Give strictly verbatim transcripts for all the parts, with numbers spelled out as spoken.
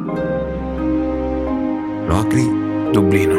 Locri, Dublino.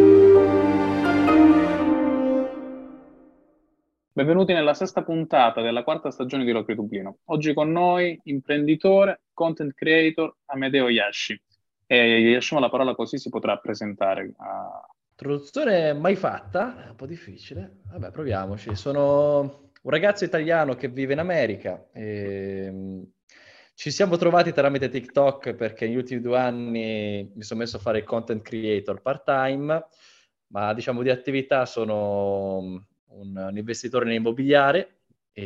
Benvenuti nella sesta puntata della quarta stagione di Locri Dublino. Oggi con noi imprenditore, content creator Amedeo Yashi. E gli lasciamo la parola così si potrà presentare. a- Introduzione mai fatta, è un po' difficile. Vabbè, proviamoci. Sono un ragazzo italiano che vive in America. E, mh, ci siamo trovati tramite TikTok perché negli ultimi due anni mi sono messo a fare il content creator part-time, ma diciamo di attività sono un, un investitore nell'immobiliare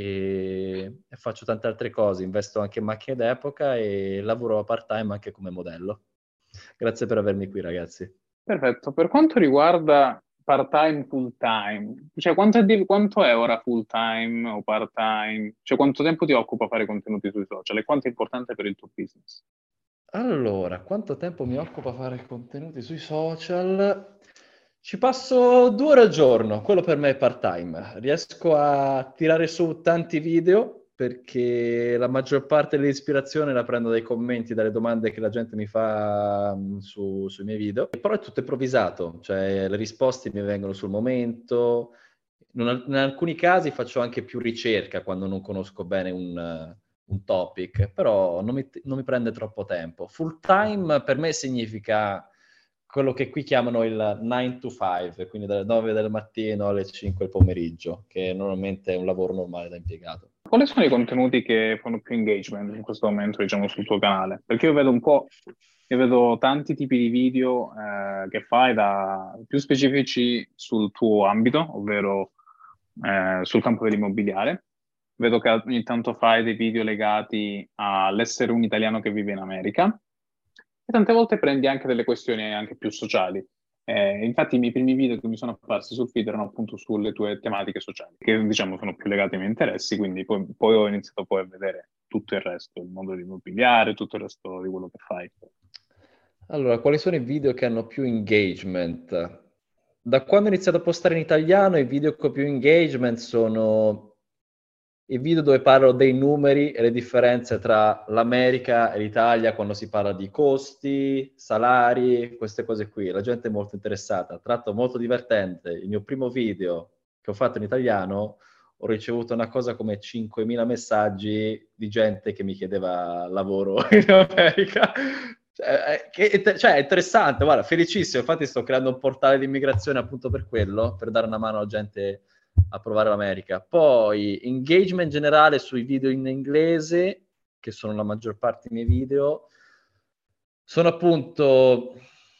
e, e faccio tante altre cose. Investo anche in macchine d'epoca e lavoro part-time anche come modello. Grazie per avermi qui, ragazzi. Perfetto. Per quanto riguarda part-time, full-time, cioè quanto è, di- quanto è ora full-time o part-time? Cioè quanto tempo ti occupa fare contenuti sui social e quanto è importante per il tuo business? Allora, quanto tempo mi occupa fare contenuti sui social? Ci passo due ore al giorno, quello per me è part-time. Riesco a tirare su tanti video perché la maggior parte dell'ispirazione la prendo dai commenti, dalle domande che la gente mi fa mh, su- sui miei video. Però è tutto improvvisato, cioè le risposte mi vengono sul momento. Non- in alcuni casi faccio anche più ricerca quando non conosco bene un un topic, però non mi, non mi prende troppo tempo. Full time per me significa quello che qui chiamano il nine to five, quindi dalle nove del mattino alle cinque del pomeriggio, che normalmente è un lavoro normale da impiegato. Quali sono i contenuti che fanno più engagement in questo momento, diciamo, sul tuo canale? Perché io vedo un po', io vedo tanti tipi di video eh, che fai da più specifici sul tuo ambito, ovvero eh, sul campo dell'immobiliare. Vedo che ogni tanto fai dei video legati all'essere un italiano che vive in America e tante volte prendi anche delle questioni anche più sociali. Eh, infatti i miei primi video che mi sono apparsi sul feed erano appunto sulle tue tematiche sociali, che diciamo sono più legate ai miei interessi, quindi poi, poi ho iniziato poi a vedere tutto il resto, il mondo dell'immobiliare, tutto il resto di quello che fai. Allora, quali sono i video che hanno più engagement? Da quando ho iniziato a postare in italiano, i video con più engagement sono i video dove parlo dei numeri e le differenze tra l'America e l'Italia quando si parla di costi, salari, queste cose qui. La gente è molto interessata. Tratto molto divertente. Il mio primo video che ho fatto in italiano ho ricevuto una cosa come cinquemila messaggi di gente che mi chiedeva lavoro in America. Cioè, che, cioè, è interessante, guarda, felicissimo. Infatti sto creando un portale di immigrazione appunto per quello, per dare una mano alla gente a provare l'America. Poi engagement generale sui video in inglese, che sono la maggior parte dei miei video, sono appunto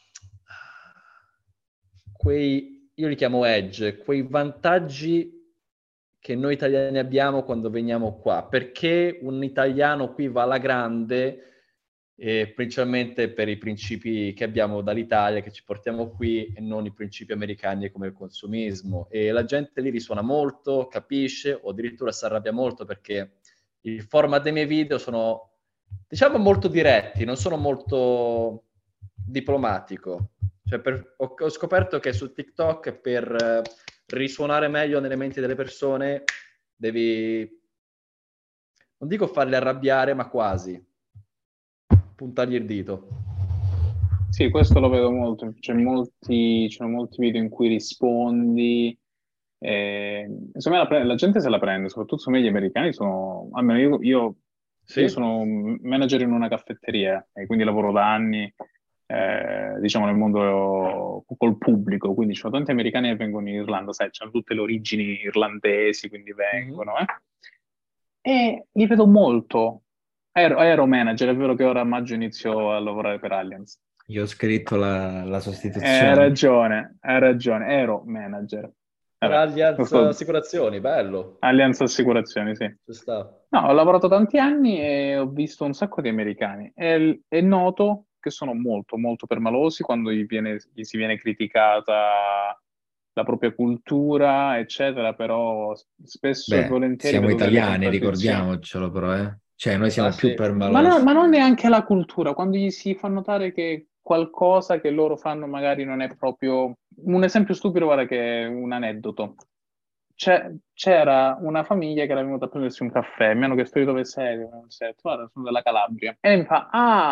quei, io li chiamo edge, quei vantaggi che noi italiani abbiamo quando veniamo qua. Perché un italiano qui va alla grande, eh, principalmente per i principi che abbiamo dall'Italia, che ci portiamo qui, e non i principi americani come il consumismo. E la gente lì risuona molto, capisce, o addirittura si arrabbia molto perché il format dei miei video sono, diciamo, molto diretti, non sono molto diplomatico. Cioè per, ho, ho scoperto che su TikTok per eh, risuonare meglio nelle menti delle persone devi, non dico farle arrabbiare, ma quasi puntargli il dito. Sì, questo lo vedo molto, c'è molti, ci sono molti video in cui rispondi, eh, insomma la, pre- la gente se la prende, soprattutto insomma, gli americani sono, almeno io, io, io Sì? sono un manager in una caffetteria e quindi lavoro da anni, eh, diciamo nel mondo col pubblico, quindi ci sono tanti americani che vengono in Irlanda, sai, hanno tutte le origini irlandesi, quindi Mm-hmm. vengono, eh. E li vedo molto. Ero, ero manager, è vero che ora a maggio inizio a lavorare per Allianz. Io ho scritto la, la Hai sostituzione. ragione, hai ragione, ero manager. Per Vabbè, Allianz questo- Assicurazioni, bello. Allianz Assicurazioni, sì. Ci sta. No, ho lavorato tanti anni e ho visto un sacco di americani. È, è noto che sono molto, molto permalosi quando gli viene, gli si viene criticata la propria cultura, eccetera, però spesso e Beh, volentieri siamo vedo delle italiani, contraddizioni. ricordiamocelo però, eh. Cioè, noi Ah siamo più sì. Ma, no- permalosi. ma non neanche la cultura, quando gli si fa notare che qualcosa che loro fanno magari non è proprio... Un esempio stupido, guarda, che è un aneddoto. C'è- c'era una famiglia che era venuta a prendersi un caffè, mi hanno chiesto di dove sei, ho detto, guarda, sono della Calabria. E mi fa, ah,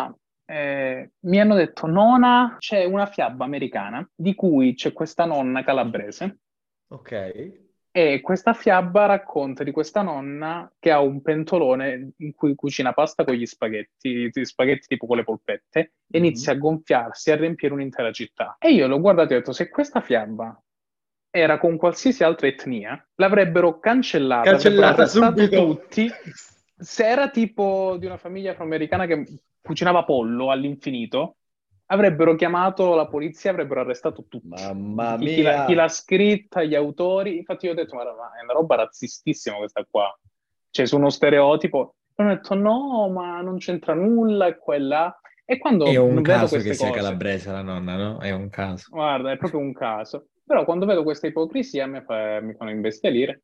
eh, mi hanno detto, nonna, c'è una fiaba americana di cui c'è questa nonna calabrese Ok. e questa fiaba racconta di questa nonna che ha un pentolone in cui cucina pasta con gli spaghetti, gli spaghetti tipo con le polpette, e inizia a Mhm. gonfiarsi, a riempire un'intera città. E io l'ho guardato e ho detto, se questa fiaba era con qualsiasi altra etnia, l'avrebbero cancellata, avrebbero Cancellata arrestato subito. tutti. Se era tipo di una famiglia afroamericana che cucinava pollo all'infinito, avrebbero chiamato la polizia, avrebbero arrestato tutti. Mamma Chi, chi l'ha mia. chi l'ha scritta, gli autori. Infatti io ho detto, ma ma è una roba razzistissima questa qua. Cioè, su uno stereotipo. E hanno detto, no, ma non c'entra nulla, e quella. E È quando un vedo caso che queste sia cose, calabrese la nonna, no? È un caso. guarda, è proprio un caso. Però quando vedo questa ipocrisia mi, fa- mi fanno imbestialire.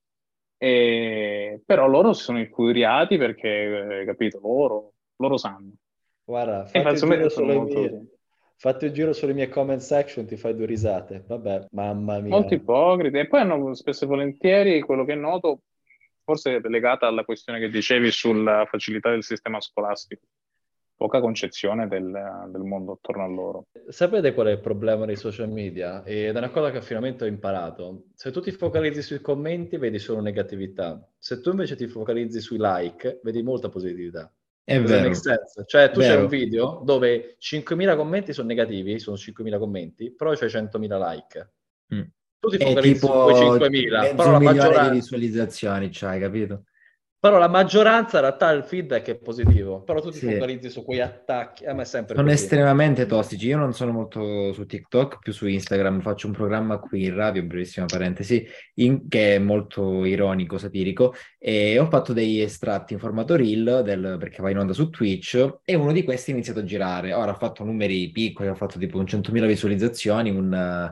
E... Però loro si sono infuriati perché, eh, capito, loro, loro sanno. Guarda, E fatti infatti un secondo giro me sono sulle molto mie, così. fatti un giro sulle mie comment section, ti fai due risate. Vabbè, mamma Molto mia. ipocriti. E poi hanno spesso e volentieri, quello che noto, forse è legata alla questione che dicevi sulla facilità del sistema scolastico. Poca concezione del, del mondo attorno a loro. Sapete qual è il problema dei social media? Ed è una cosa che finalmente ho imparato. Se tu ti focalizzi sui commenti, vedi solo negatività. Se tu invece ti focalizzi sui like, vedi molta positività. È Does that make vero, sense? Cioè, tu c'hai un vero. video dove cinquemila commenti sono negativi, sono cinquemila commenti, però c'hai centomila like. Mm. Tu ti È focalizzi su quei tipo cinquemila, però mezzo la milione di maggioranza... visualizzazioni, c'hai, capito? Però la maggioranza in realtà il feedback è positivo, però tu ti Sì. focalizzi su quei attacchi, a me è sempre Sono così. estremamente tossici. Io non sono molto su TikTok, più su Instagram. Faccio un programma qui in radio, brevissima parentesi, in- che è molto ironico, satirico. E ho fatto degli estratti in formato reel del- perché va in onda su Twitch. E uno di questi è iniziato a girare. Ora ha fatto numeri piccoli, ha fatto tipo un centomila visualizzazioni, un,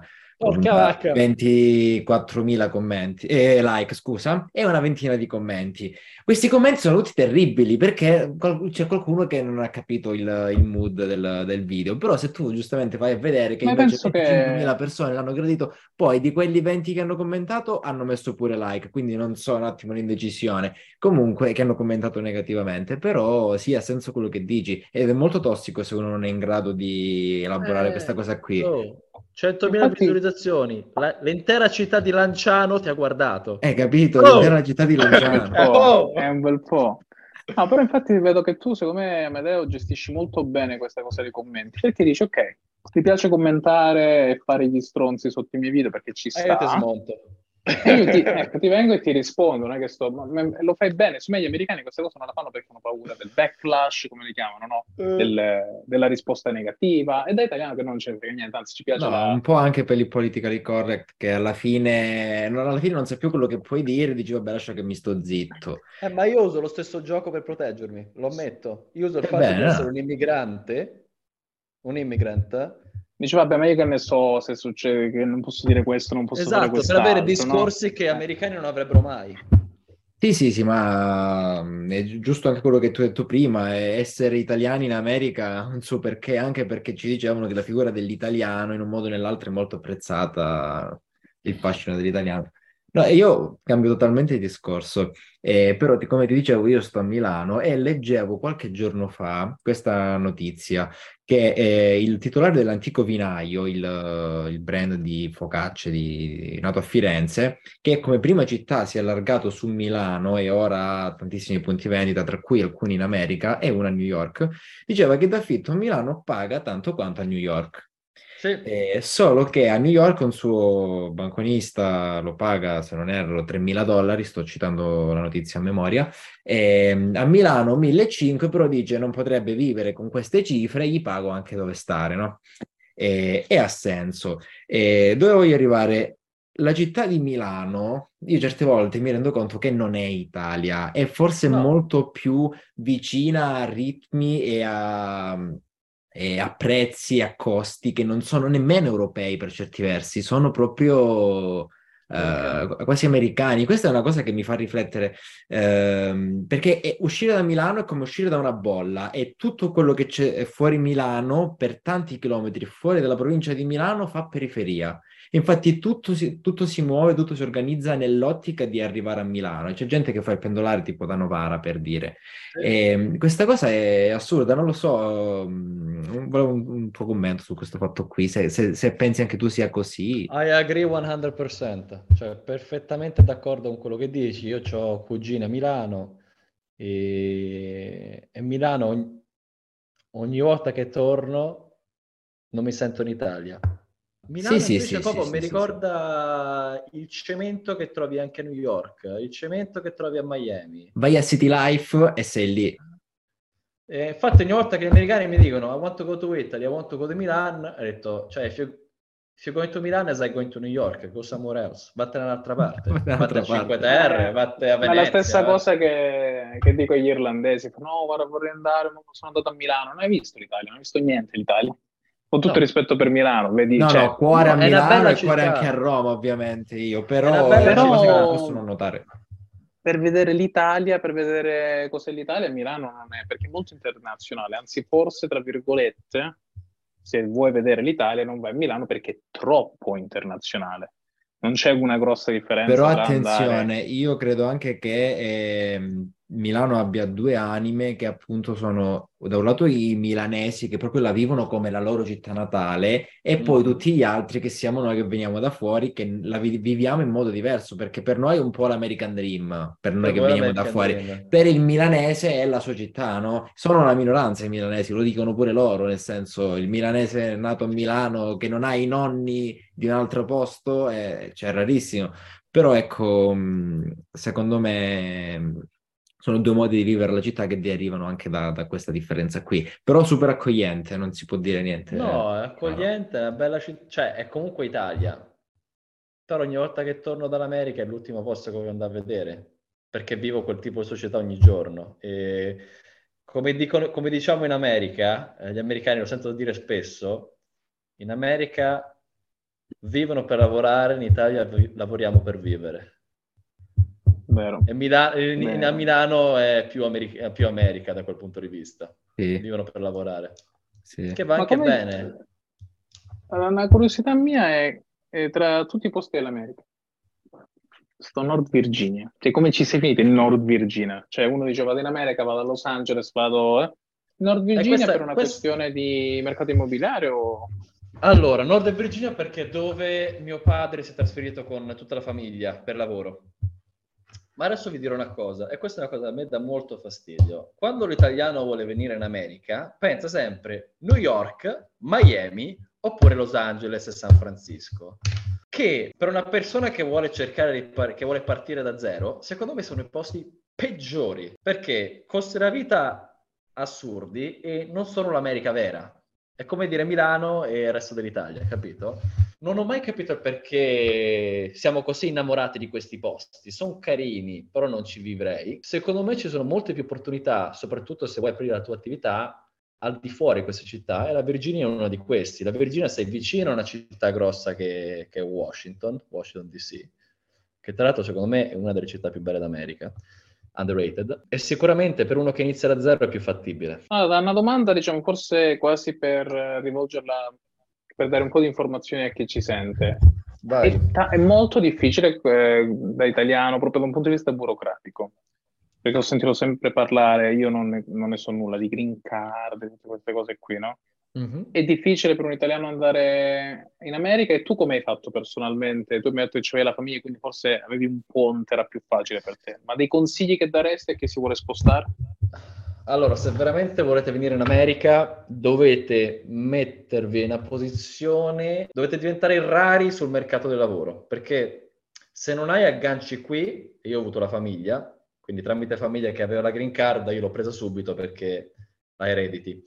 un Porca vacca! ventiquattromila commenti, eh, like, scusa, e una ventina di commenti. Questi commenti sono tutti terribili perché qual- c'è qualcuno che non ha capito il, il mood del, del video. Però se tu giustamente vai a vedere che Ma invece penso venticinquemila che persone l'hanno gradito, poi di quelli venti che hanno commentato hanno messo pure like, quindi non so un attimo l'indecisione. Comunque che hanno commentato negativamente, però sì, ha senso quello che dici ed è molto tossico se uno non è in grado di elaborare questa Eh, cosa qui. oh, centomila infatti visualizzazioni, La- l'intera città di Lanciano ti ha guardato. Hai capito? Oh! L'intera città di è un bel Lanciano. po', Oh! è un bel po'. No, però infatti vedo che tu, secondo me, Amedeo, gestisci molto bene questa cosa dei commenti, perché dici, ok, ti piace commentare e fare gli stronzi sotto i miei video perché ci E io ti sta, smonto. e io ti, ecco, ti vengo e ti rispondo, non è che sto, ma- ma- lo fai bene, su me gli americani queste cose non la fanno perché hanno paura del backlash, come li chiamano, no? Eh, Del- della risposta negativa, e da italiano che non c'è niente, anzi ci piace No, la... un po' anche per il politically correct, che alla fine, non, alla fine non sai più quello che puoi dire, dici vabbè lascia che mi sto zitto. eh, ma io uso lo stesso gioco per proteggermi, lo ammetto. Io uso il Che fatto di bene, essere no? un immigrante, un immigrant. Dice, vabbè, ma io che ne so se succede che non posso dire questo, non posso fare Esatto, per avere quest'altro, no? discorsi che Eh. americani non avrebbero mai. Sì, sì, sì, ma mm, è gi- giusto anche quello che tu hai detto prima, è essere italiani in America, non so perché, anche perché ci dicevano che la figura dell'italiano in un modo o nell'altro è molto apprezzata, il fascino dell'italiano. No, e io cambio totalmente di discorso, eh, però ti- come ti dicevo io sto a Milano e leggevo qualche giorno fa questa notizia che eh, il titolare dell'Antico Vinaio, il, il brand di focacce di- nato a Firenze, che come prima città si è allargato su Milano e ora ha tantissimi punti vendita, tra cui alcuni in America e uno a New York, diceva che d'affitto a Milano paga tanto quanto a New York. Sì. Eh, solo che a New York un suo banconista lo paga, se non erro, tremila dollari, sto citando la notizia a memoria, e a Milano millecinquecento, però dice non potrebbe vivere con queste cifre, gli pago anche dove stare, no? E, e ha senso. E dove voglio arrivare? La città di Milano, io certe volte mi rendo conto che non è Italia, è forse No. molto più vicina a ritmi e a, e a prezzi e a costi che non sono nemmeno europei per certi versi, sono proprio Americani. eh, quasi americani. Questa è una cosa che mi fa riflettere, ehm, perché è- uscire da Milano è come uscire da una bolla e tutto quello che c'è fuori Milano, per tanti chilometri fuori dalla provincia di Milano, fa periferia. Infatti tutto si, tutto si muove, tutto si organizza nell'ottica di arrivare a Milano. C'è gente che fa il pendolare tipo da Novara, per dire. Sì. E, questa cosa è assurda, non lo so. mm, volevo un, un tuo commento su questo fatto qui, se, se, se pensi anche tu sia così. I agree cento per cento, cioè perfettamente d'accordo con quello che dici. Io ho cugine a Milano e, e Milano ogni, ogni volta che torno non mi sento in Italia. Milano Sì, sì, invece sì, proprio sì, mi sì, sì, ricorda il cemento che trovi anche a New York, il cemento che trovi a Miami. vai a City Life e sei lì. E infatti ogni volta che gli americani mi dicono I want to go to Italy, I want to go to Milan, ho detto, cioè, if you, if you going to Milan as I going to New York, go somewhere else, vattene dall'altra parte, vattene Dall'altra a Cinque parte. Terre, Eh, vattene a ma è la stessa Venezia. cosa che, che dico agli irlandesi. No, guarda, vorrei andare, ma sono andato a Milano. Non hai visto l'Italia? Non hai visto niente l'Italia. Con tutto il No, rispetto per Milano, vedi, No, cioè, no, cuore a no, è una Milano bella e cuore anche a città, Roma, ovviamente io, è una però bella erano cose che non però città. possono notare. per vedere l'Italia, per vedere cos'è l'Italia, Milano non è, perché è molto internazionale, anzi forse, tra virgolette, se vuoi vedere l'Italia non vai a Milano perché è troppo internazionale. Non c'è una grossa Però differenza tra andare... attenzione, io credo anche che ehm, Milano abbia due anime che appunto sono da un lato i milanesi che proprio la vivono come la loro città natale e poi Mhm. tutti gli altri che siamo noi che veniamo da fuori che la vi- viviamo in modo diverso perché per noi è un po' l'American Dream, per noi Per che voi veniamo da l'American fuori. Dream. Per il milanese è la sua città, no? Sono una minoranza i milanesi, lo dicono pure loro, nel senso il milanese nato a Milano che non ha i nonni di un altro posto è, cioè, è rarissimo. Però ecco, mh, secondo me mh, sono due modi di vivere la città che derivano anche da, da questa differenza qui. Però super accogliente, non si può dire niente. No, è Chiaro. accogliente, è una bella città, cioè è comunque Italia, però ogni volta che torno dall'America è l'ultimo posto che voglio andare a vedere, perché vivo quel tipo di società ogni giorno. E come dicono, come diciamo in America, eh, gli americani lo sento dire spesso, in America vivono per lavorare, in Italia vi- lavoriamo per vivere. Vero, E Mila- in- in- a vero. Milano è più, Ameri- è più America da quel punto di vista, Sì, vivono per lavorare, sì. che va Ma anche come... bene. Allora, una curiosità mia è, è tra tutti i posti dell'America. Sto Nord Virginia. Cioè, come ci sei finito in Nord Virginia? Cioè, uno dice vado in America, vado a Los Angeles, vado... eh. Nord E Virginia per questa, una quest- questione di mercato immobiliare o... Allora, Nord Virginia perché è dove mio padre si è trasferito con tutta la famiglia per lavoro. Ma adesso vi dirò una cosa, e questa è una cosa che a me dà molto fastidio. Quando l'italiano vuole venire in America, pensa sempre New York, Miami, oppure Los Angeles e San Francisco. Che per una persona che vuole cercare di par- che vuole partire da zero, secondo me sono i posti peggiori, perché costano la vita assurdi e non sono l'America vera. È come dire Milano e il resto dell'Italia, capito? Non ho mai capito il perché siamo così innamorati di questi posti. Sono carini, però non ci vivrei. Secondo me ci sono molte più opportunità, soprattutto se vuoi aprire la tua attività al di fuori di queste città, e la Virginia è una di questi. La Virginia sei vicino a una città grossa che, che è Washington, Washington D C, che tra l'altro secondo me è una delle città più belle d'America, underrated, e sicuramente per uno che inizia da zero è più fattibile. Allora, una domanda, diciamo, forse quasi per eh, rivolgerla, per dare un po' di informazioni a chi ci sente. Vai. È, ta- è molto difficile eh, da italiano, proprio da un punto di vista burocratico, perché ho sentito sempre parlare, io non ne, non ne so nulla, di green card, di tutte queste cose qui, no? Mhm. È difficile per un italiano andare in America e tu come hai fatto personalmente? Tu mi hai detto che c'avevi la famiglia, quindi forse avevi un ponte, era più facile per te. Ma dei consigli che daresti a chi si vuole spostare? Allora, se veramente volete venire in America, dovete mettervi in una posizione, dovete diventare rari sul mercato del lavoro, perché se non hai agganci qui, io ho avuto la famiglia, quindi tramite famiglia che aveva la green card, io l'ho presa subito perché la erediti.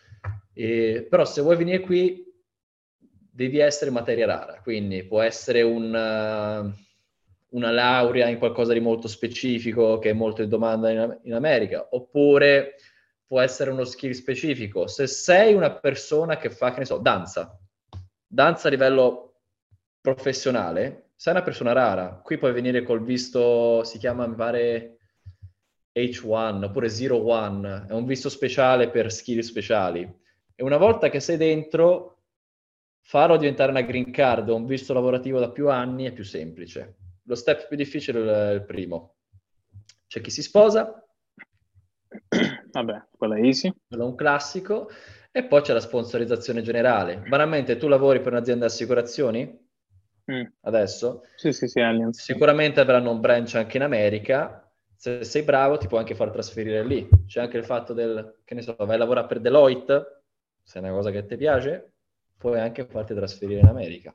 E, però se vuoi venire qui, devi essere materia rara, quindi può essere un, uh, una laurea in qualcosa di molto specifico che è molto in domanda in, in America, oppure può essere uno skill specifico. Se sei una persona che fa, che ne so, danza, danza a livello professionale, sei una persona rara. Qui puoi venire col visto, si chiama, mi pare, H uno oppure zero uno, è un visto speciale per skill speciali. E una volta che sei dentro, farlo diventare una green card o un visto lavorativo da più anni è più semplice. Lo step più difficile è il primo. C'è chi si sposa, Vabbè, quella è easy. quello è un classico, E poi c'è la sponsorizzazione generale. Banalmente, tu lavori per un'azienda di assicurazioni? Mm. Adesso? Sì, sì, sì, Allianz. Sicuramente avranno un branch anche in America. Se sei bravo ti può anche far trasferire lì. C'è anche il fatto del, che ne so, vai a lavorare per Deloitte, se è una cosa che ti piace, puoi anche farti trasferire in America.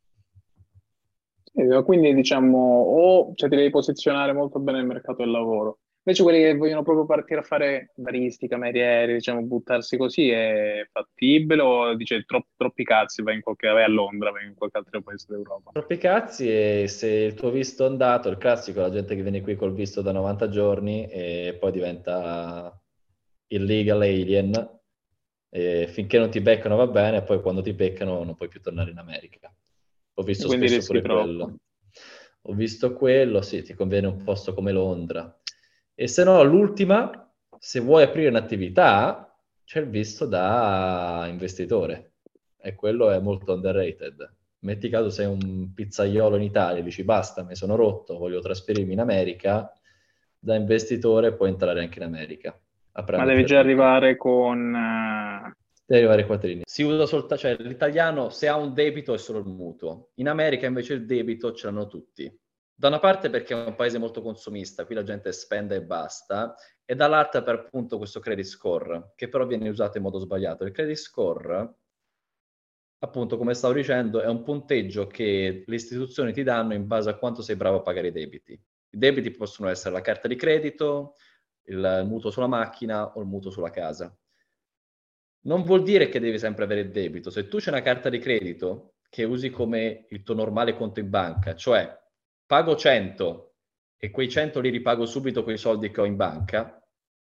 Sì, quindi diciamo, o cioè, ti devi posizionare molto bene nel mercato del lavoro. Invece quelli che vogliono proprio partire a fare baristi, camerieri, diciamo, buttarsi così è fattibile o dice tro- troppi cazzi, vai in qualche, vai a Londra, vai in qualche altro paese d'Europa? Troppi cazzi e se il tuo visto è andato, il classico, la gente che viene qui col visto da novanta giorni e poi diventa illegal alien, e finché non ti beccano va bene, poi quando ti beccano non puoi più tornare in America. Ho visto Quindi spesso rischi pure troppo. quello. Ho visto quello, sì, ti conviene un posto come Londra. E se no, l'ultima, se vuoi aprire un'attività, c'è il visto da investitore. E quello è molto underrated. Metti caso sei un pizzaiolo in Italia, dici basta, mi sono rotto, voglio trasferirmi in America, da investitore puoi entrare anche in America, Ma aprendoti devi già l'attività. arrivare con... eh, Devi arrivare ai quattrini. Si usa soltanto, cioè l'italiano se ha un debito è solo il mutuo. In America invece il debito ce l'hanno tutti. Da una parte perché è un paese molto consumista, qui la gente spende e basta, e dall'altra per appunto questo credit score, che però viene usato in modo sbagliato. Il credit score, appunto come stavo dicendo, è un punteggio che le istituzioni ti danno in base a quanto sei bravo a pagare i debiti. I debiti possono essere la carta di credito, il mutuo sulla macchina o il mutuo sulla casa. Non vuol dire che devi sempre avere il debito. Se tu c'è una carta di credito che usi come il tuo normale conto in banca, cioè pago cento e quei cento li ripago subito con i soldi che ho in banca,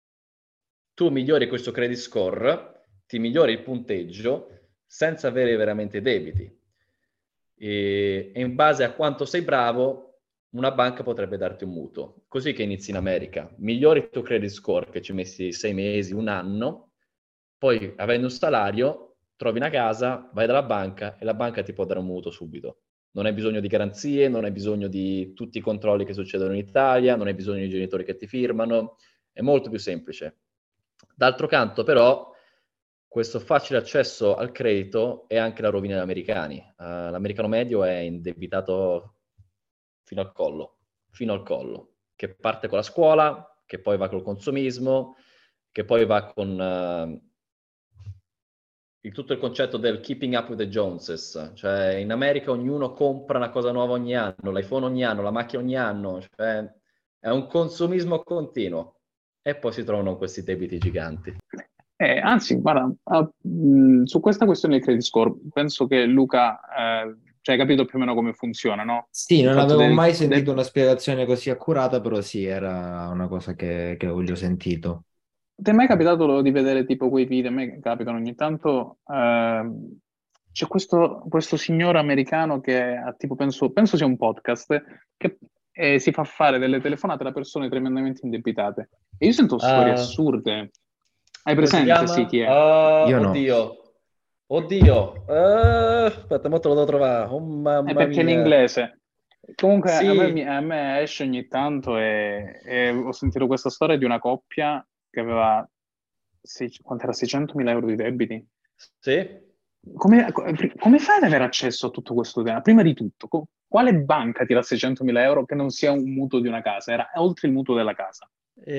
tu migliori questo credit score, ti migliori il punteggio senza avere veramente debiti. E, e in base a quanto sei bravo, una banca potrebbe darti un mutuo. Così che inizi in America. Migliori il tuo credit score, che ci messi sei mesi, un anno, poi avendo un salario, trovi una casa, vai dalla banca e la banca ti può dare un mutuo subito. Non hai bisogno di garanzie, non hai bisogno di tutti i controlli che succedono in Italia, non hai bisogno di genitori che ti firmano, è molto più semplice. D'altro canto, però, questo facile accesso al credito è anche la rovina degli americani. Uh, l'americano medio è indebitato fino al collo, fino al collo, che parte con la scuola, che poi va col consumismo, che poi va con uh, il, tutto il concetto del keeping up with the Joneses. Cioè in America ognuno compra una cosa nuova ogni anno, l'iPhone ogni anno, la macchina ogni anno, cioè è un consumismo continuo. E poi si trovano questi debiti giganti. Eh, anzi, guarda, ah, mh, su questa questione del credit score, penso che Luca, eh, cioè, hai capito più o meno come funziona, no? Sì, Il non fatto avevo del, mai del- sentito una spiegazione così accurata, però sì, era una cosa che, che avevo già sentito. Ti è mai capitato di vedere tipo quei video? A me capitano ogni tanto. Ehm, c'è questo, questo signore americano che ha tipo, penso, penso sia un podcast, che eh, si fa fare delle telefonate da persone tremendamente indebitate. E io sento storie Uh, assurde. Hai come si presente? Sì, chiama? chi è? Uh, Io no. oddio, oddio. Uh, aspetta, mo te lo devo trovare. Oh È mamma perché è in mia. inglese. Comunque a me, mi- Sì, a me esce ogni tanto e, e ho sentito questa storia di una coppia che aveva, sei- quant'era, seicentomila euro di debiti. sì. Come, come fai ad avere accesso a tutto questo tema? Prima di tutto, co- quale banca ti dà seicentomila euro che non sia un mutuo di una casa? Era oltre il mutuo della casa.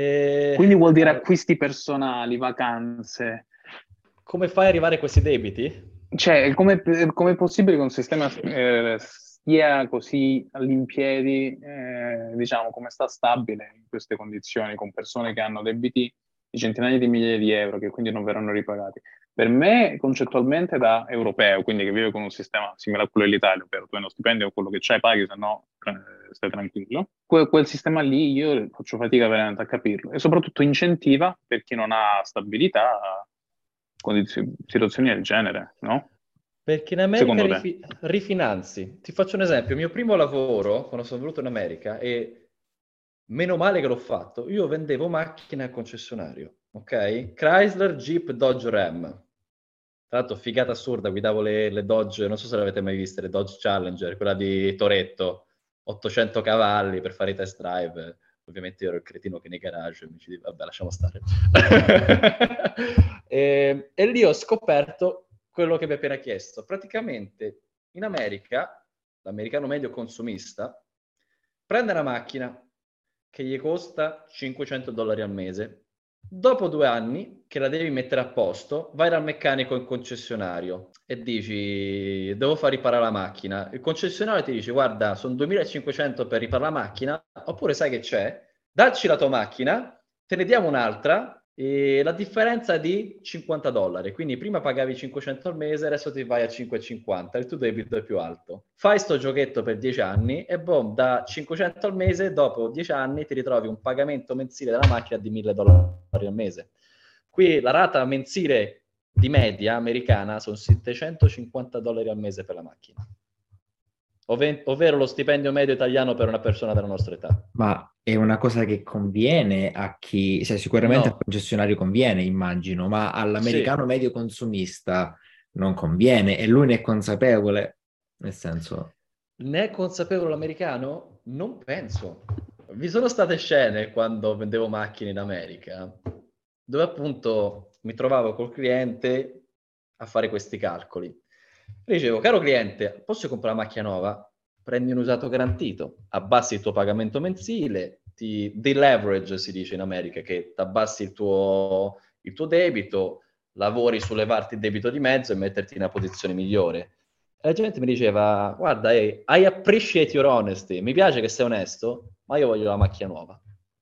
E, Quindi vuol dire uh, acquisti personali, vacanze. come fai ad arrivare a questi debiti? Cioè, come come è possibile che un sistema eh, stia così all'impiedi, eh, diciamo, come sta stabile in queste condizioni, con persone che hanno debiti di centinaia di migliaia di euro che quindi non verranno ripagati? Per me, concettualmente, da europeo, quindi che vive con un sistema simile a quello dell'Italia, ovvero tu hai uno stipendio, quello che c'hai paghi, se no eh, stai tranquillo. Que- quel sistema lì io faccio fatica veramente a capirlo e soprattutto incentiva per chi non ha stabilità condizioni, situazioni del genere, no? Perché in America Secondo te? rifi- rifinanzi. Ti faccio un esempio. Il mio primo lavoro, quando sono venuto in America, e meno male che l'ho fatto, io vendevo macchine al concessionario, ok? Chrysler, Jeep, Dodge, Ram. Tra l'altro, figata assurda, guidavo le, le Dodge, non so se le avete mai viste, le Dodge Challenger, quella di Toretto, ottocento cavalli per fare i test drive. Ovviamente io ero il cretino che nei garage mi dicevo, vabbè, lasciamo stare. e, e lì ho scoperto quello che mi hai appena chiesto. Praticamente in America, l'americano medio consumista prende una macchina che gli costa cinquecento dollari al mese. Dopo due anni che la devi mettere a posto, vai dal meccanico in concessionario e dici devo far riparare la macchina. Il concessionario ti dice guarda, sono duemilacinquecento per riparare la macchina, oppure sai che c'è? Dacci la tua macchina, te ne diamo un'altra e la differenza è di cinquanta dollari. Quindi prima pagavi cinquecento al mese, adesso ti vai a cinquecentocinquanta, il tuo debito è più alto. Fai sto giochetto per dieci anni e boom, da cinquecento al mese, dopo dieci anni ti ritrovi un pagamento mensile della macchina di mille dollari al mese. Qui la rata mensile di media americana sono settecentocinquanta dollari al mese per la macchina. Ov- ovvero lo stipendio medio italiano per una persona della nostra età. Ma è una cosa che conviene a chi, cioè sicuramente No. al concessionario conviene, immagino, ma all'americano Sì. medio consumista non conviene e lui ne è consapevole, nel senso... Ne è consapevole l'americano? Non penso. Vi sono state scene quando vendevo macchine in America, dove appunto mi trovavo col cliente a fare questi calcoli. E dicevo, caro cliente, posso comprare una macchina nuova? Prendi un usato garantito, abbassi il tuo pagamento mensile, ti deleverage si dice in America, che ti abbassi il tuo, il tuo debito, lavori su levarti il debito di mezzo e metterti in una posizione migliore. E la gente mi diceva, guarda, hey, I appreciate your honesty, mi piace che sei onesto, ma io voglio la macchina nuova.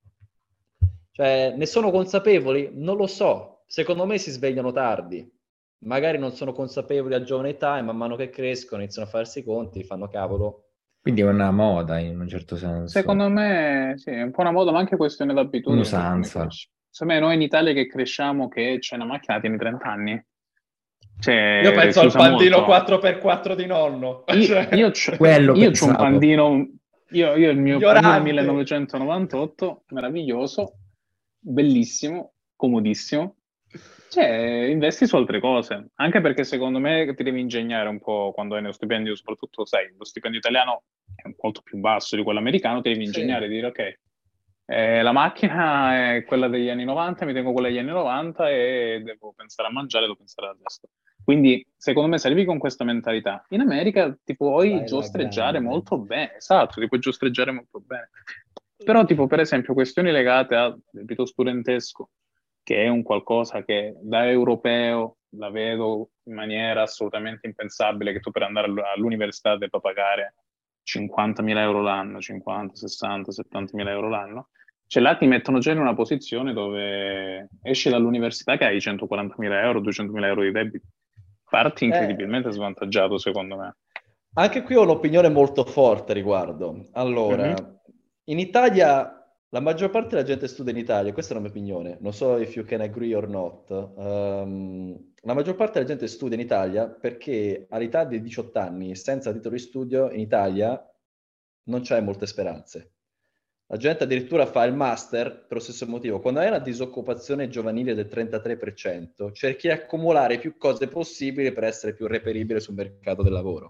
Cioè, ne sono consapevoli? Non lo so. Secondo me si svegliano tardi. Magari non sono consapevoli a giovane età e man mano che crescono iniziano a farsi i conti, fanno cavolo. Quindi è una moda in un certo senso, Secondo me sì, è un po' una moda, ma anche questione d'abitudine. un'usanza. Secondo me noi in Italia che cresciamo, che c'è una macchina, tieni trenta anni. Cioè, Io penso si al usa pandino molto. quattro per quattro di nonno. Io, io c'ho, Quello io c'ho un pensavo. pandino, io, io il mio Ignorante. pandino millenovecentonovantotto, meraviglioso, bellissimo, comodissimo. Cioè, investi su altre cose, anche perché secondo me ti devi ingegnare un po' quando hai uno stipendio, soprattutto, sai, lo stipendio italiano è molto più basso di quello americano, ti devi ingegnare e Sì. dire, ok, eh, la macchina è quella degli anni novanta, mi tengo quella degli anni novanta e devo pensare a mangiare, devo pensare al resto. Quindi, secondo me, se arrivi con questa mentalità, in America ti puoi Vai alla giostreggiare grande. molto bene, esatto, ti puoi giostreggiare molto bene. Però, tipo, per esempio, questioni legate al debito studentesco, che è un qualcosa che da europeo la vedo in maniera assolutamente impensabile, che tu per andare all'università debba pagare cinquantamila euro l'anno, cinquanta, sessanta, settantamila euro l'anno. Cioè là ti mettono già in una posizione dove esci dall'università che hai centoquarantamila euro, duecentomila euro di debiti. Parti incredibilmente Eh, svantaggiato, secondo me. Anche qui ho un'opinione molto forte a riguardo. Allora, Mhm. in Italia la maggior parte della gente studia in Italia, questa è la mia opinione, non so if you can agree or not. Um, la maggior parte della gente studia in Italia perché all'età di diciotto anni, senza titolo di studio, in Italia non c'è molte speranze. La gente addirittura fa il master per lo stesso motivo. Quando hai una disoccupazione giovanile del trentatré per cento, cerchi di accumulare più cose possibili per essere più reperibile sul mercato del lavoro.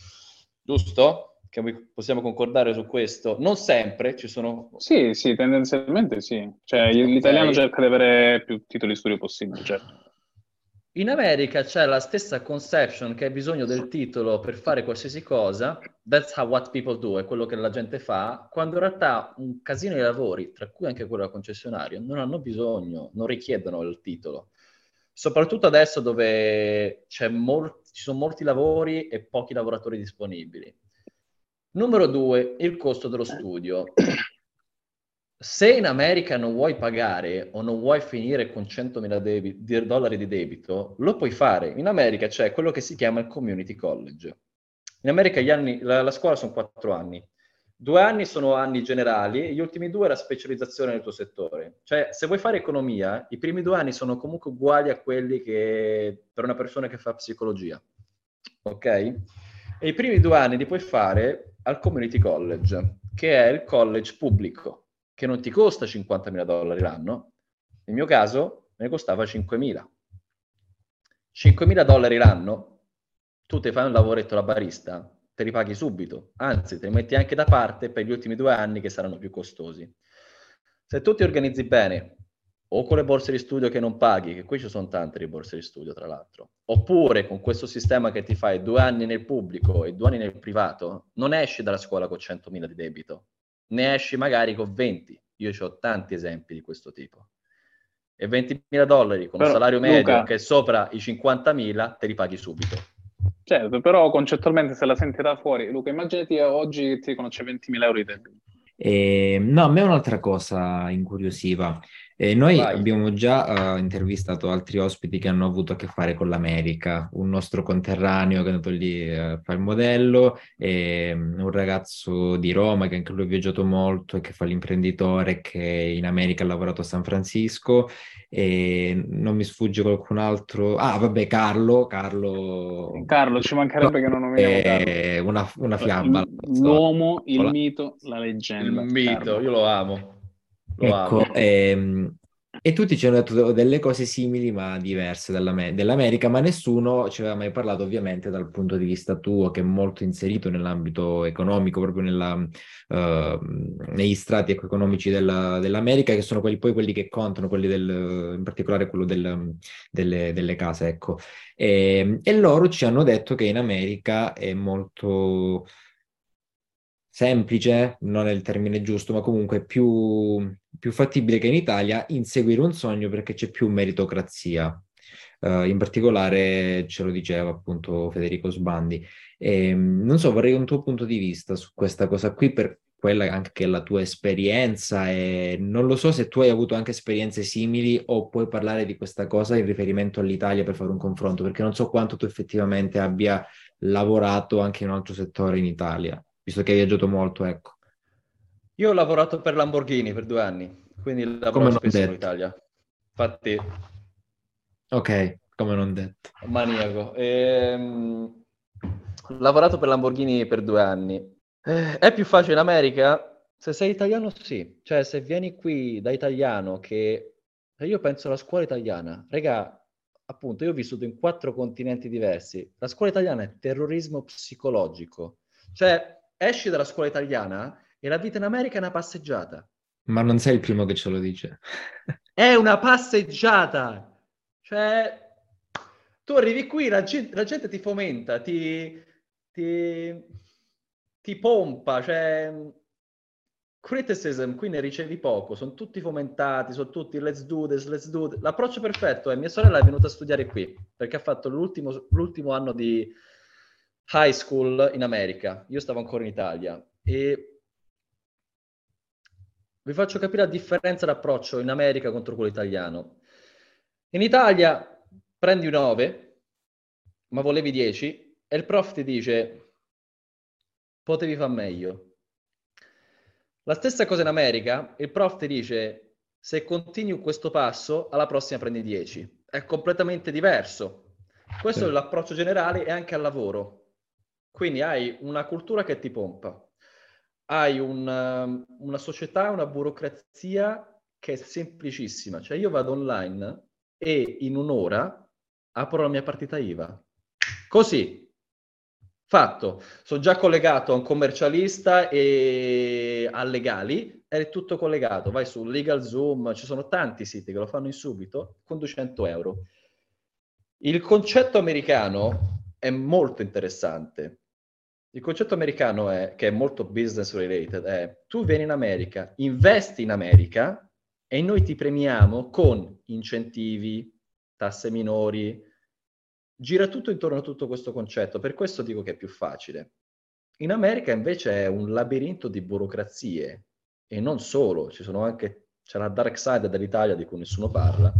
Giusto? Che possiamo concordare su questo? Non sempre, ci sono... Sì, sì, tendenzialmente sì. Cioè, l'italiano Ok. cerca di avere più titoli di studio possibili, certo. In America c'è la stessa conception che hai bisogno del titolo per fare qualsiasi cosa. That's how what people do, è quello che la gente fa, quando in realtà un casino di lavori, tra cui anche quello del concessionario, non hanno bisogno, non richiedono il titolo. Soprattutto adesso dove c'è mol- ci sono molti lavori e pochi lavoratori disponibili. Numero due, il costo dello studio. Se in America non vuoi pagare o non vuoi finire con centomila debi- di dollari di debito, lo puoi fare. In America c'è quello che si chiama il community college. In America gli anni, la, la scuola sono quattro anni. Due anni sono anni generali e gli ultimi due è la specializzazione nel tuo settore. Cioè, se vuoi fare economia, i primi due anni sono comunque uguali a quelli che per una persona che fa psicologia. Ok? E i primi due anni li puoi fare al community college, che è il college pubblico, che non ti costa cinquantamila dollari l'anno. Nel mio caso me ne costava cinquemila. cinquemila dollari l'anno, tu ti fai un lavoretto da barista, te li paghi subito, anzi te li metti anche da parte per gli ultimi due anni che saranno più costosi. Se tu ti organizzi bene, o con le borse di studio che non paghi, che qui ci sono tante di borse di studio tra l'altro, oppure con questo sistema che ti fai due anni nel pubblico e due anni nel privato, non esci dalla scuola con centomila di debito, ne esci magari con venti. Io ho tanti esempi di questo tipo. E ventimila dollari con un Però, salario medio Luca, che è sopra i cinquantamila, te li paghi subito. certo, però concettualmente se la senti da fuori, Luca, immaginati oggi che ti dicono c'è ventimila euro di debito. E, no, a me un'altra cosa incuriosiva. Eh, noi Vai. abbiamo già eh, intervistato altri ospiti che hanno avuto a che fare con l'America, un nostro conterraneo che è andato lì eh, a fare il modello, e mm, un ragazzo di Roma che anche lui ha viaggiato molto e che fa l'imprenditore che in America ha lavorato a San Francisco, e non mi sfugge qualcun altro. Ah, vabbè, Carlo, Carlo Carlo, ci mancherebbe che non nominiamo Carlo. è una, una fiaba. Il- L'uomo, il mito, la Il leggenda, mito, Carlo. io lo amo. Lo amo. Ecco, ehm, e tutti ci hanno detto delle cose simili ma diverse dall'Ame- dell'America, ma nessuno ci aveva mai parlato ovviamente dal punto di vista tuo, che è molto inserito nell'ambito economico, proprio nella, eh, negli strati ecco, economici della- dell'America, che sono quelli, poi quelli che contano, quelli del, in particolare quello del- delle, delle case, ecco. E, e loro ci hanno detto che in America è molto semplice, non è il termine giusto, ma comunque più, più fattibile che in Italia inseguire un sogno perché c'è più meritocrazia. Eh, in particolare ce lo diceva appunto Federico Sbandi. E, non so, vorrei un tuo punto di vista su questa cosa qui, per quella anche che è la tua esperienza, e non lo so se tu hai avuto anche esperienze simili o puoi parlare di questa cosa in riferimento all'Italia per fare un confronto, perché non so quanto tu effettivamente abbia lavorato anche in un altro settore in Italia, visto che hai viaggiato molto, ecco. Io ho lavorato per Lamborghini per due anni, quindi Come lavoro non spesso con detto. l'Italia. Infatti, Ok, come non detto. maniaco. Ehm, ho lavorato per Lamborghini per due anni. Eh, è più facile in America? Se sei italiano, sì. Cioè, se vieni qui da italiano che... eh, Io penso alla scuola italiana. Raga, appunto, io ho vissuto in quattro continenti diversi. La scuola italiana è terrorismo psicologico. Cioè, esci dalla scuola italiana e la vita in America è una passeggiata. Ma non sei il primo che ce lo dice. È una passeggiata. Cioè, tu arrivi qui, la gente, la gente ti fomenta, ti, ti, ti pompa, cioè criticism qui ne ricevi poco, sono tutti fomentati, sono tutti let's do this, let's do this. L'approccio perfetto è mia sorella è venuta a studiare qui perché ha fatto l'ultimo, l'ultimo anno di high school in America, io stavo ancora in Italia e vi faccio capire la differenza d'approccio in America contro quello italiano. In Italia prendi un nove, ma volevi dieci, e il prof ti dice potevi far meglio. La stessa cosa in America, il prof ti dice se continui questo passo, alla prossima prendi dieci. È completamente diverso. Questo Sì. è l'approccio generale e anche al lavoro. Quindi hai una cultura che ti pompa, hai una, una società, una burocrazia che è semplicissima. Cioè io vado online e in un'ora apro la mia partita I V A. Così, fatto. Sono già collegato a un commercialista e a legali, è tutto collegato. Vai su LegalZoom, ci sono tanti siti che lo fanno in subito con duecento euro. Il concetto americano è molto interessante. Il concetto americano è, che è molto business related, è tu vieni in America, investi in America e noi ti premiamo con incentivi, tasse minori. Gira tutto intorno a tutto questo concetto, per questo dico che è più facile. In America invece è un labirinto di burocrazie e non solo, ci sono anche, c'è la dark side dell'Italia di cui nessuno parla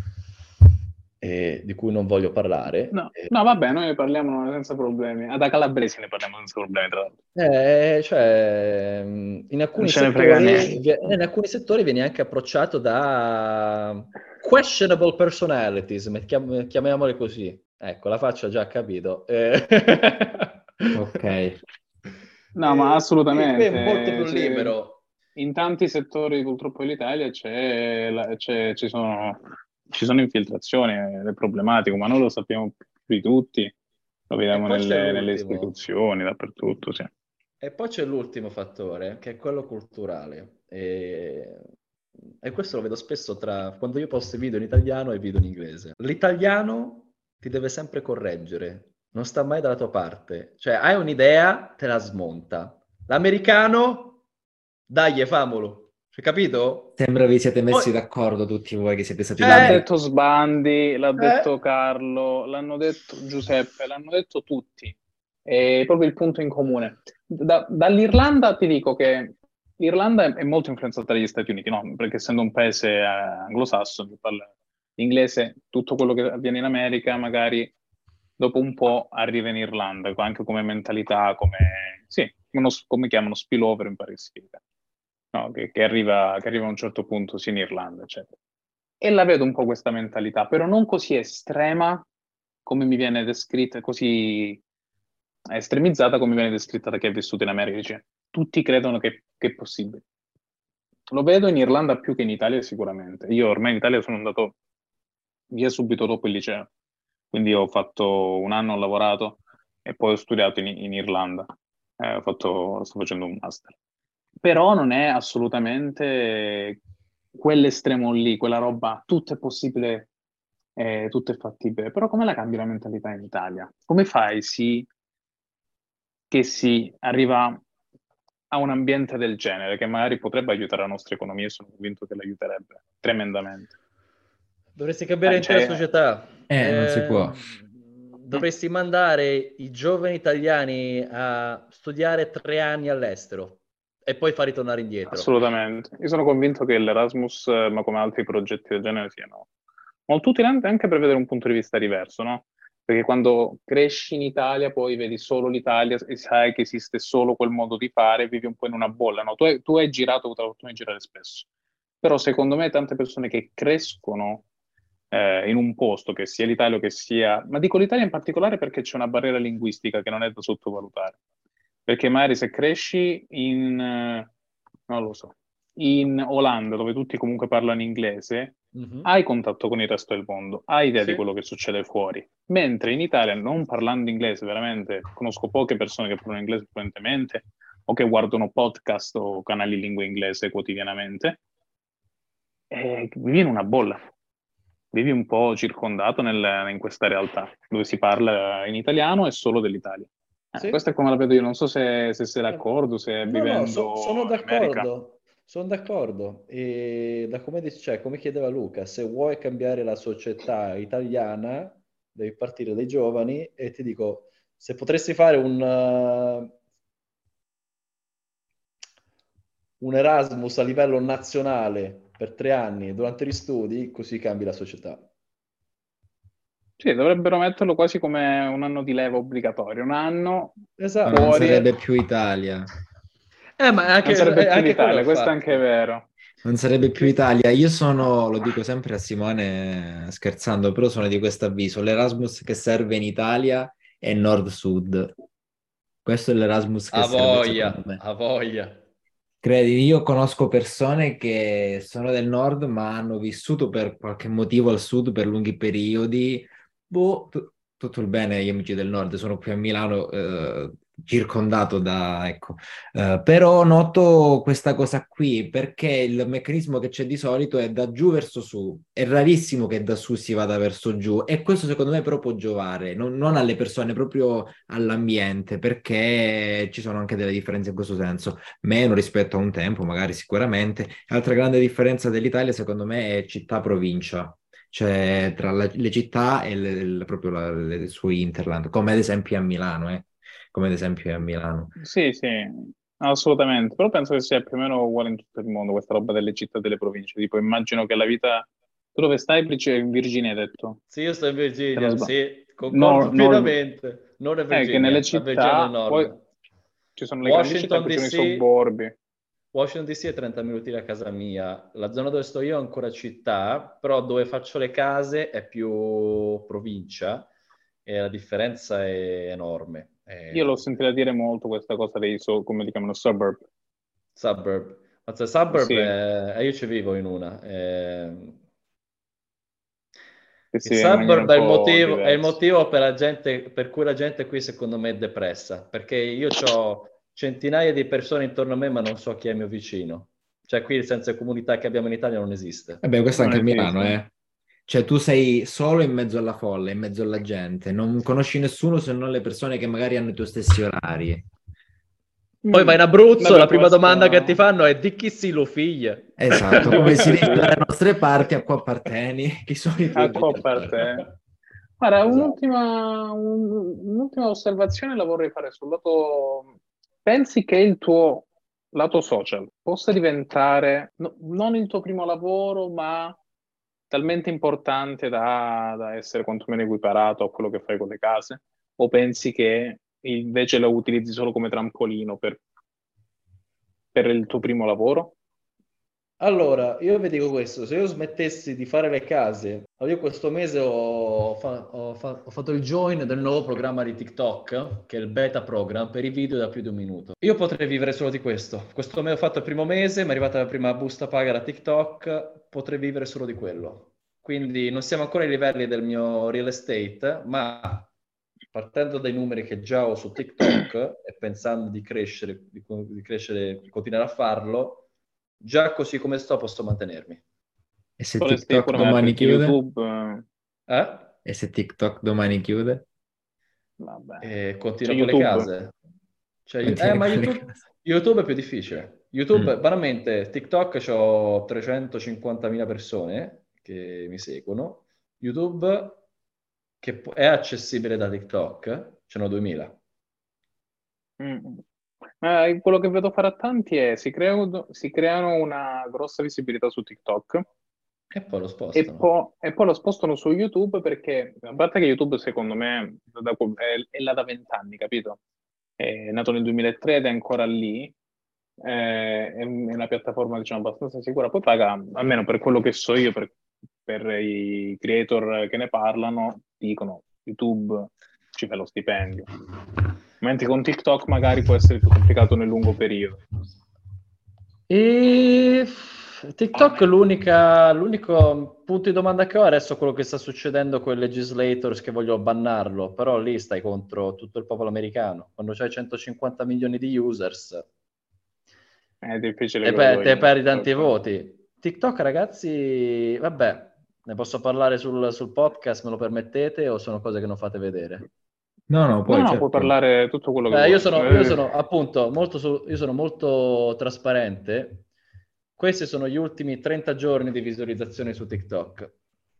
e di cui non voglio parlare. No, no, vabbè, noi ne parliamo senza problemi. Ah, da calabresi ne parliamo senza problemi, tra l'altro. Eh, cioè, mh, in Non alcuni ce ne frega settori, niente. vi- in alcuni settori viene anche approcciato da questionable personalities, mettiam- chiamiamole così. Ecco, la faccia già capito. Eh. Ok. No, ma Eh, qui, qui è molto assolutamente. più Se- libero. in tanti settori purtroppo in Italia c'è, la- c'è- ci sono, ci sono infiltrazioni, eh, le problematiche, ma noi lo sappiamo più di tutti, lo E vediamo poi c'è nelle, nelle l'ultimo. istituzioni, dappertutto, sì. E poi c'è l'ultimo fattore, che è quello culturale. E e questo lo vedo spesso tra quando io posto video in italiano e video in inglese. L'italiano ti deve sempre correggere, non sta mai dalla tua parte. Cioè, hai un'idea, te la smonta. L'americano, dai, famolo. Cioè, capito? Sembra vi siete messi Poi, d'accordo tutti voi che siete stati L'ha là. eh, detto Sbandi, l'ha eh, detto Carlo, l'hanno detto Giuseppe, l'hanno detto tutti. È proprio il punto in comune. Da- dall'Irlanda ti dico che l'Irlanda è, è molto influenzata dagli Stati Uniti, no? Perché essendo un paese eh, anglosassone che parla inglese, tutto quello che avviene in America magari dopo un po' arriva in Irlanda, anche come mentalità, come, sì, uno, come chiamano spillover, in pare che si dica. No, che, che arriva, che arriva a un certo punto sì in Irlanda, eccetera. E la vedo un po' questa mentalità, però non così estrema come mi viene descritta, così estremizzata come viene descritta da chi è vissuto in America. Dice, tutti credono che, che è possibile. Lo vedo in Irlanda più che in Italia sicuramente. Io ormai in Italia sono andato via subito dopo il liceo, quindi ho fatto un anno, ho lavorato e poi ho studiato in, in Irlanda. Eh, ho fatto, sto facendo un master. Però non è assolutamente quell'estremo lì, quella roba, tutto è possibile, eh, tutto è fattibile. Però come la cambi la mentalità in Italia? Come fai sì che si arriva a un ambiente del genere che magari potrebbe aiutare la nostra economia e sono convinto che l'aiuterebbe tremendamente. dovresti cambiare Eh, l'intera cioè, società. Eh, non si può. Ehm, mm, dovresti mandare i giovani italiani a studiare tre anni all'estero e poi farli tornare indietro. assolutamente. Io sono convinto che l'Erasmus, eh, ma come altri progetti del genere, siano molto utili anche anche per vedere un punto di vista diverso, no? Perché quando cresci in Italia, poi vedi solo l'Italia e sai che esiste solo quel modo di fare, vivi un po' in una bolla, no? Tu hai, tu hai girato, hai avuto la fortuna di girare spesso. Però secondo me tante persone che crescono eh, in un posto, che sia l'Italia o che sia... Ma dico l'Italia in particolare perché c'è una barriera linguistica che non è da sottovalutare. Perché magari se cresci in, eh, non lo so, in Olanda, dove tutti comunque parlano inglese, Mhm. hai contatto con il resto del mondo, hai idea di Sì. quello che succede fuori. Mentre in Italia, non parlando inglese, veramente, conosco poche persone che parlano inglese fluentemente o che guardano podcast o canali in lingua inglese quotidianamente, e vivi in una bolla. Vivi un po' circondato nel- in questa realtà, dove si parla in italiano e solo dell'Italia. Eh, Sì. questa è come la vedo io, non so se, se sei Eh, d'accordo, se No, no, so- vivendo sono in America. d'accordo, sono d'accordo. E da come, dice- cioè, come chiedeva Luca, se vuoi cambiare la società italiana, devi partire dai giovani e ti dico, se potresti fare un, uh, un Erasmus a livello nazionale per tre anni durante gli studi, così cambi la società. Sì, dovrebbero metterlo quasi come un anno di leva obbligatorio, un anno Ma non Esatto. fuori, sarebbe più Italia. Eh, ma non anche, sarebbe eh, più anche quello è l'Italia, un questo è anche fatto. vero. Non sarebbe più Che- Italia. Io sono, lo dico sempre a Simone scherzando, però sono di questo avviso. L'Erasmus che serve in Italia è Nord-Sud. Questo è l'Erasmus che Ha serve secondo voglia, me. ha voglia. Credi, io conosco persone che sono del nord, ma hanno vissuto per qualche motivo al sud per lunghi periodi. Boh, tu- tutto il bene, gli amici del nord, sono qui a Milano, eh, circondato da, ecco. Eh, però noto questa cosa qui perché il meccanismo che c'è di solito è da giù verso su. È rarissimo che da su si vada verso giù e questo secondo me però può giovare, non, non alle persone, proprio all'ambiente, perché ci sono anche delle differenze in questo senso meno rispetto a un tempo, magari sicuramente. Altra grande differenza dell'Italia, secondo me, è città-provincia, cioè tra la- le città e le- le- proprio la- le sue interland, come ad esempio a Milano, eh? Come ad esempio a Milano. Sì, sì, assolutamente, però penso che sia più o meno uguale in tutto il mondo, questa roba delle città e delle province. Tipo, immagino che la vita... Tu dove stai? In Virginia, hai detto? Sì, io sto in Se non Virginia, sbaglio. sì, concordo Nord, nord, pienamente. Non è è che nelle Virginia, la Virginia del città poi Nord. ci sono le grandi città e Washington poi ci sono i D C, sobborghi. Washington D C è trenta minuti da casa mia. La zona dove sto io è ancora città, però dove faccio le case è più provincia e la differenza è enorme. Io l'ho È sentita dire molto questa cosa dei, so- come li chiamano, suburb. suburb. Ma se suburb, Sì, è... eh, io ci vivo in una. È... sì, Il sì, in maniera suburb un è il po' motivo, è il diversa. motivo per, la gente, per cui la gente qui secondo me è depressa, perché io ho centinaia di persone intorno a me ma non so chi è il mio vicino. Cioè qui il senso di comunità che abbiamo in Italia non esiste. E beh, questo Non anche a Milano, esiste. eh. Cioè tu sei solo in mezzo alla folla, in mezzo alla gente, non conosci nessuno se non le persone che magari hanno i tuoi stessi orari. Poi vai Mm. in Abruzzo, Vabbè, la prima domanda che ti questo... fanno è di chi si lo figlia? Esatto, Di come chi si si dice dalle fida? nostre parti, a qua appartieni, chi sono i tuoi Ecco per genitori. te. Guarda, Esatto. un'ultima, un- un'ultima osservazione la vorrei fare sul lato... Pensi che il tuo lato social possa diventare no- non il tuo primo lavoro, ma talmente importante da, da essere quantomeno equiparato a quello che fai con le case? O pensi che invece lo utilizzi solo come trampolino per, per il tuo primo lavoro? Allora, io vi dico questo, se io smettessi di fare le case, allora io questo mese ho, fa- ho fa- ho fatto il join del nuovo programma di TikTok, che è il beta program, per i video da più di un minuto. Io potrei vivere solo di questo. Questo me ho fatto il primo mese, mi è arrivata la prima busta paga da TikTok, potrei vivere solo di quello. Quindi non siamo ancora ai livelli del mio real estate, ma partendo dai numeri che già ho su TikTok e pensando di crescere, di, di crescere, di continuare a farlo, già così come sto posso mantenermi. E se Potresti TikTok pure domani metterti chiude? YouTube, eh, Eh? E se TikTok domani chiude? vabbè, E c'è continuo con le YouTube. case. Cioè, io- eh, Mantieni ma quelle YouTube, cose. YouTube è più difficile. YouTube, Mm. banalmente, TikTok c'ho trecentocinquantamila persone che mi seguono. YouTube, che po- è accessibile da TikTok, ce n'ho duemila. Mm. Eh, quello che vedo fare a tanti è si creano, si creano una grossa visibilità su TikTok E poi lo e, spostano. po- e poi lo spostano su YouTube perché, a parte che YouTube secondo me da- è, è là da vent'anni, capito? È nato nel duemilatré ed è ancora lì, eh, è una piattaforma diciamo abbastanza sicura, poi paga, almeno per quello che so io, per, per i creator che ne parlano, dicono YouTube ci fa lo stipendio. Mentre con TikTok magari può essere più complicato nel lungo periodo. E TikTok è l'unica, l'unico punto di domanda che ho adesso è quello che sta succedendo con i legislators che vogliono bannarlo, però lì stai contro tutto il popolo americano. Quando c'hai centocinquanta milioni di users È difficile te, che lo pe- te togliano. perdi tanti voti. TikTok, ragazzi, vabbè, ne posso parlare sul, sul podcast, me lo permettete, o sono cose che non fate vedere? No, no, No, poi no, puoi certo. parlare tutto quello che Beh, io vuoi. sono, io Eh, sono appunto molto, su- io sono molto trasparente. Questi sono gli ultimi trenta giorni di visualizzazione su TikTok.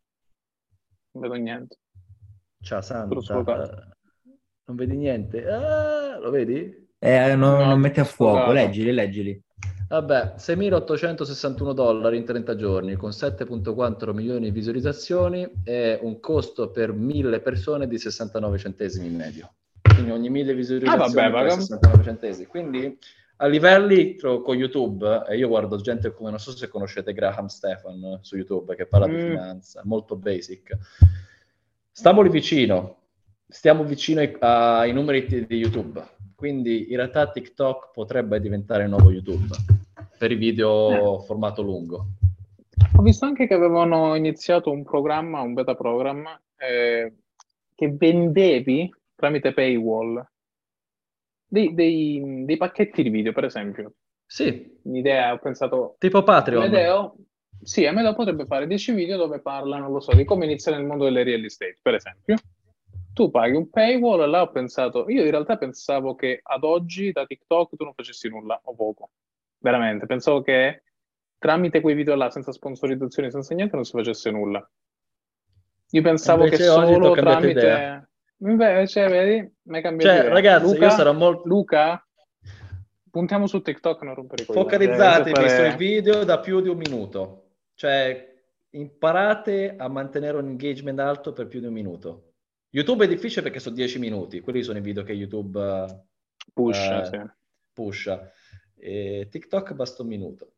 non vedo niente. Ciao Tutto sfocato. Santa, eh, non vedi niente? Ah, lo vedi? Eh, no- No, non metti tutto a fuoco, sfocato. leggili, leggili. Vabbè, seimilaottocentosessantuno dollari in trenta giorni con sette virgola quattro milioni di visualizzazioni e un costo per mille persone di sessantanove centesimi in medio. Quindi ogni mille Ah, vabbè, visualizzazioni poi paga. sessantanove centesimi. Quindi a livelli tro- con YouTube, e io guardo gente come, non so se conoscete Graham Stefan su YouTube che parla di Mm, finanza, molto basic. Stiamo lì vicino, stiamo vicino ai, ai numeri di di YouTube. Quindi in realtà TikTok potrebbe diventare il nuovo YouTube per i eh. video formato lungo. Ho visto anche che avevano iniziato un programma, un beta programma, eh, che vendevi tramite paywall dei, dei- dei pacchetti di video, per esempio. Sì, Un'idea, ho pensato, tipo Patreon. Amedeo, sì, Amedeo potrebbe fare dieci video dove parla, non lo so, di come iniziare nel mondo delle real estate, per esempio. Tu paghi un paywall, e là ho pensato, io in realtà pensavo che ad oggi da TikTok tu non facessi nulla, o poco. Veramente, pensavo che tramite quei video là, senza sponsorizzazioni, senza niente, non si facesse nulla. Io E pensavo che invece oggi ti ho solo cambiato idea. tramite... Invece, vedi, mi hai cambiato Cioè, idea. ragazzi, io Luca, sarò molto... Luca, puntiamo su TikTok, non rompere i coglioni. Cioè, inizia a Focalizzatevi sui fare... video da più di un minuto. Cioè, imparate a mantenere un engagement alto per più di un minuto. YouTube è difficile perché sono dieci minuti. Quelli sono i video che YouTube Push, eh, sì. pusha. E TikTok basta un minuto.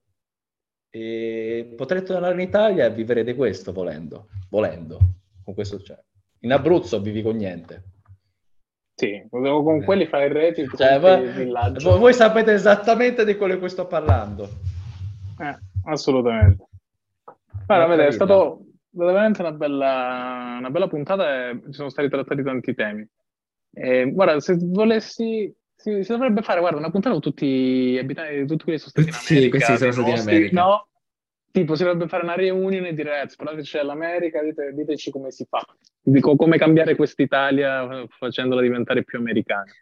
E potrete tornare in Italia e vivere di questo volendo. Volendo. Con questo, cioè. In Abruzzo vivi con niente. Sì, con quelli fai il reti, ti Cioè, compri voi, il villaggio. voi- voi sapete esattamente di quello di cui sto parlando. Eh, assolutamente. Guarda, Un'altra vede, è vita. stato veramente una bella, una bella puntata e ci sono stati trattati tanti temi. E, guarda, se volessi, si, si dovrebbe fare, guarda, una puntata con tutti gli abitanti, tutti quelli che sono stati in Sì, questi America, sono dei stati in nostri, America. no? Tipo, si dovrebbe fare una reunion e dire, ragazzi, parlateci dell'America, dite- diteci come si fa. Dico, come cambiare quest'Italia facendola diventare più americana.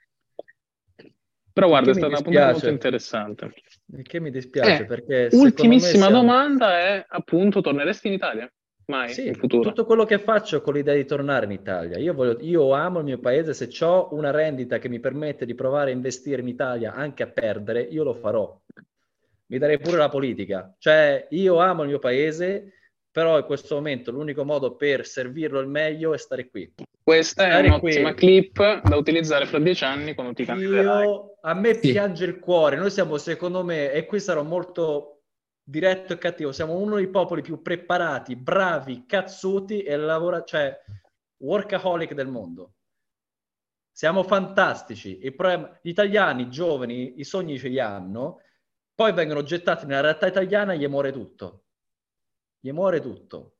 Però Il guarda, che è mi stata una puntata molto dispiace, interessante. il che mi dispiace Eh, perché secondo me ultimissima siamo... domanda è, appunto, torneresti in Italia? Mai, in Sì, futuro? tutto quello che faccio con l'idea di tornare in Italia. Io, voglio, io amo il mio paese, se ho una rendita che mi permette di provare a investire in Italia anche a perdere, io lo farò. Mi darei pure la politica. Cioè, io amo il mio paese, però in questo momento l'unico modo per servirlo al meglio è stare qui. Questa è Stare un'ottima qui. clip da utilizzare fra dieci anni quando ti candiderai. Io, a me Sì. piange il cuore. Noi siamo, secondo me, e qui sarò molto diretto e cattivo, siamo uno dei popoli più preparati, bravi, cazzuti e lavora, cioè workaholic del mondo. Siamo fantastici. Il problema, gli italiani giovani, i sogni ce li hanno, poi vengono gettati nella realtà italiana e gli muore tutto. Gli muore tutto.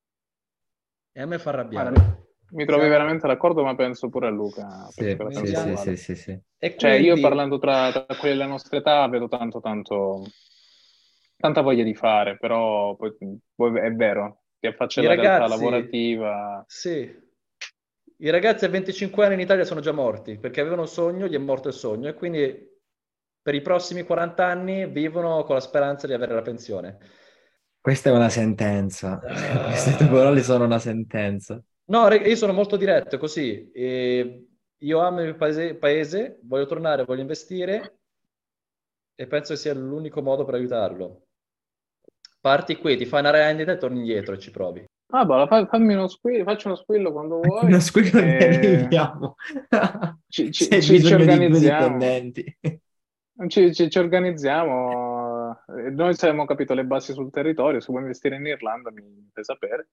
E a me fa arrabbiare. Guarda, mi trovi Siamo... veramente d'accordo, ma penso pure a Luca, penso Sì, che la sì, penso sì, uguale. sì, sì, sì. E Cioè, io quindi, parlando tra, tra quelli della nostra età vedo tanto, tanto, tanta voglia di fare, però poi, poi è vero, ti affacci i alla realtà ragazzi, lavorativa. sì, i ragazzi a venticinque anni in Italia sono già morti perché avevano un sogno, gli è morto il sogno e quindi per i prossimi quaranta anni vivono con la speranza di avere la pensione. Questa è una sentenza. Queste tue parole Ah. sono una sentenza. No, reg- io sono molto diretto così. E io amo il mio paese, paese, voglio tornare, voglio investire e penso che sia l'unico modo per aiutarlo. Parti qui, ti fai una rendita e torni indietro e ci provi. Ah, boh, fa- fammi uno squillo, faccio uno squillo quando Uno vuoi squillo ne e arriviamo. ci, Se ci- hai ci- ci bisogno di due organizziamo. dipendenti. Ci, ci- ci organizziamo. Eh, Noi se abbiamo capito le basi sul territorio, se vuoi investire in Irlanda mi fai sapere.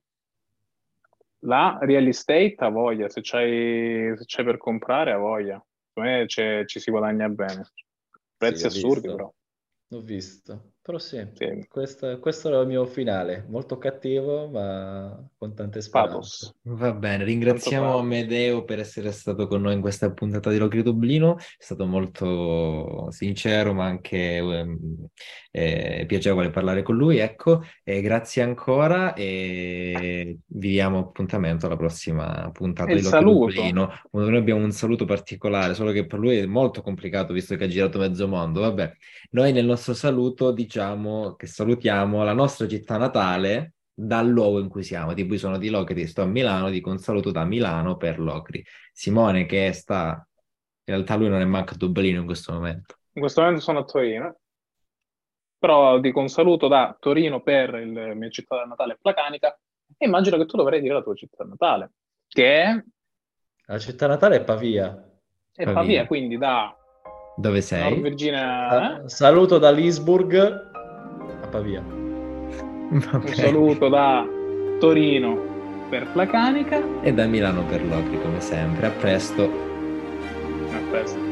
La real estate ha voglia, se c'hai se c'hai per comprare ha voglia. Secondo me c'è- ci si guadagna bene. Sì, Prezzi ho assurdi visto, però. ho visto. Però sì, Sì. questo, questo era il mio finale. Molto cattivo, ma con tante Pathos, speranze. Va bene, tanto ringraziamo pathos. Amedeo per essere stato con noi in questa puntata di Locri Dublino. È stato molto sincero, ma anche ehm, eh, piacevole parlare con lui. Ecco, e grazie ancora e vi diamo appuntamento alla prossima E puntata di il Locri saluto. Dublino. Noi abbiamo un saluto particolare, solo che per lui è molto complicato visto che ha girato mezzo mondo. Vabbè, noi nel nostro saluto diciamo che salutiamo la nostra città natale dal luogo in cui siamo. Tipo, io sono di Locri, sto a Milano, dico un saluto da Milano per Locri. Simone, che sta, in realtà lui non è manco a Dublino in questo momento. In questo momento sono a Torino, però dico un saluto da Torino per il mia città natale Placanica e immagino che tu dovrai dire la tua città natale, che è, La città natale è Pavia. è Pavia, Pavia. quindi da Dove Nord sei? Virginia, eh? Sa- saluto da Leesburg a Pavia. Va Un bene. saluto da Torino per Placanica. E da Milano per Locri, come sempre. A presto. A presto.